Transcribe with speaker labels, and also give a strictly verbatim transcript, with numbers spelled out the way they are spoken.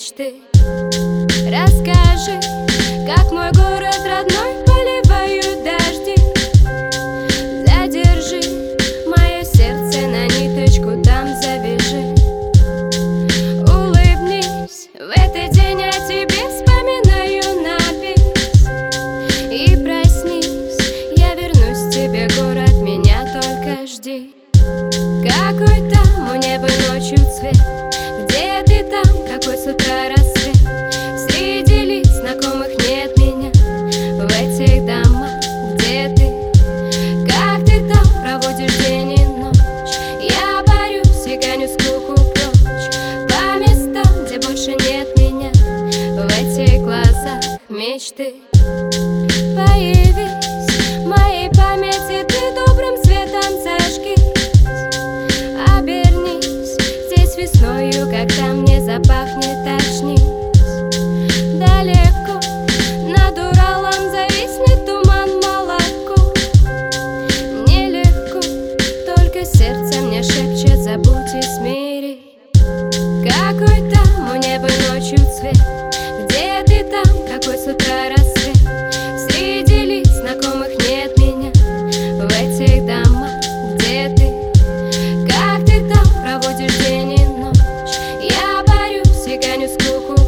Speaker 1: мечты. Расскажи, как мой город родной поливают дожди. Задержи мое сердце на ниточку, там завяжи. Улыбнись, в этот день я тебе вспоминаю на бис. И проснись, я вернусь к тебе, город, меня только жди. Какой там у неба ночью цвет, где ты там, какой с утра рассвет. Среди лиц знакомых нет меня в этих домах, где ты. Как ты там проводишь день и ночь, я борюсь и гоню скуку прочь. По местам, где больше нет меня, в этих глазах мечты. Появись в моей памяти, ты добрым светом зажги. Обернись здесь весною, когда мне запахнет очнись. Далеко над Уралом зависнет туман молоко. Нелегко, только сердце мне шепчет: забудь и смири. Какой там у неба ночью цвет, где ты там, какой с утра рассвет. Среди лиц знакомых нет меня в этих домах, где ты. Как ты там проводишь день и ночь, я борюсь и гоню скуку